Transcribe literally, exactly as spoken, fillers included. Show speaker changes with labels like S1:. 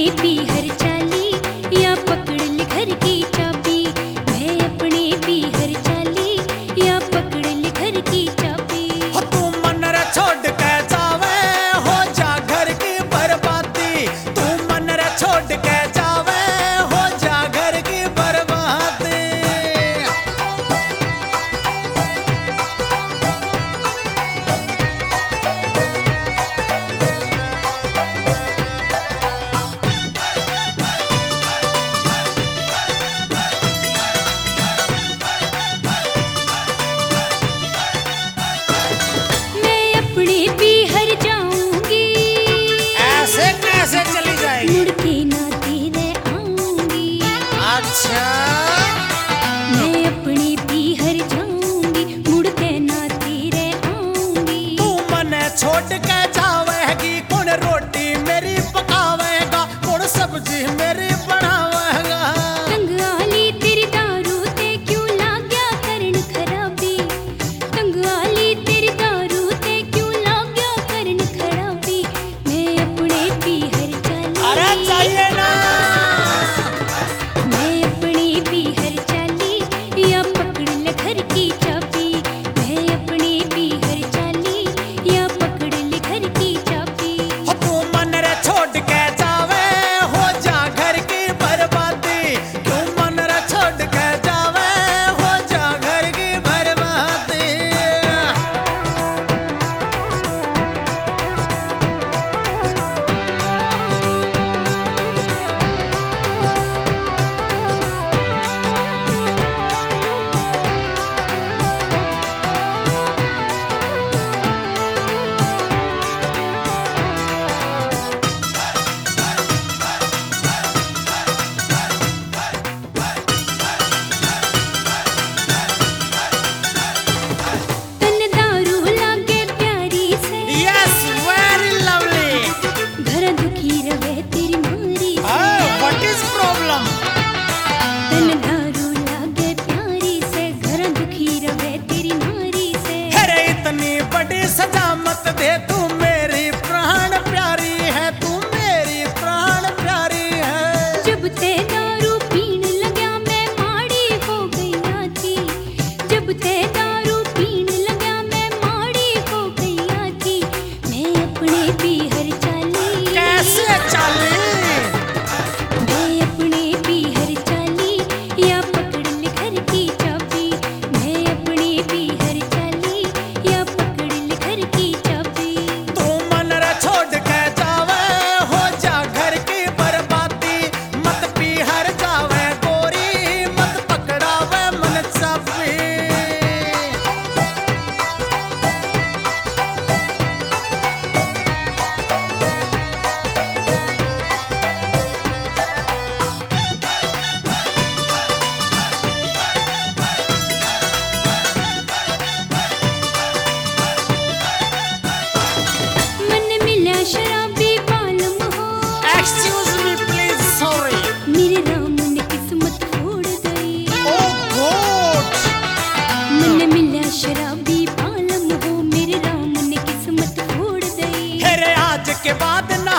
S1: P हर चाली या पकड़ ले घर की चाबी। मैं अपने पी हर चाली या पकड़ ले घर की चाबी।
S2: हो तू मन रे छोड़ के जावे हो जा घर की बर्बादी। तू मन रे छोड़ के जावे हो जा घर की बर्बादी। चली जाएगी
S1: मुड़ के ना तेरे आऊंगी।
S2: अच्छा
S1: मैं अपनी पी हर जाऊंगी मुड़ के ना तेरे आऊंगी।
S2: तू मन छोड़ के जावेगी कौन रोटी मेरी पकावेगा कौन सब्जी मेरी बनावेगा।
S1: टंगाली तेरी दारू ते क्यों लाग्या करन खराबी। टंगाली तेरी दारू ते क्यों लाग्या करन खराबी। मैं अपने पी हर
S2: अरे चाहिए ना
S1: मैं अपनी पी हर चाली या पकड़ ले घर की चाबी। मैं अपनी पी हर चाली या पकड़ ले घर की चाबी।
S2: हो तू मन रे छोड़ के जावे हो जा घर की बर्बादी। तू मन रे छोड़ के जावे हो जा घर की बर्बादी।
S1: तन दारू लागे प्यारी से
S2: Yes, very lovely.
S1: घर दुखी रवे तेरी मारी से।
S2: Oh, what is problem?
S1: तन दारू लागे प्यारी से घर दुखी रवे तेरी मारी से।
S2: अरे इतनी बड़ी सजा मत दे तू मेरी प्राण प्यारी है तू मेरी प्राण प्यारी है।
S1: जब ते दारू पीन लग्या मैं माड़ी हो गई थी। जब ते दारू पीन लग्या मैं माड़ी हो गई थी। मैं अपने पी हर चाली
S2: कैसे चाली
S1: मैं अपने पी हर चाली या पकड़ ले घर की चाबी। मैं अपने पी हर चाली या पकड़ ले घर की चाबी।
S2: तू मन रे छोड़ के जावे हो जा घर की बर्बादी। मत पी हर जावे गोरी मत पकड़ावे मन चाबी।
S1: मन मिला शराबी बालम हो।
S2: Excuse me please, sorry.
S1: मेरे राम ने किस्मत फोड़ गई।
S2: Oh God.
S1: मन मिला शराबी बालम हो। मेरे राम ने किस्मत फोड़ गई।
S2: अरे आज के बाद ना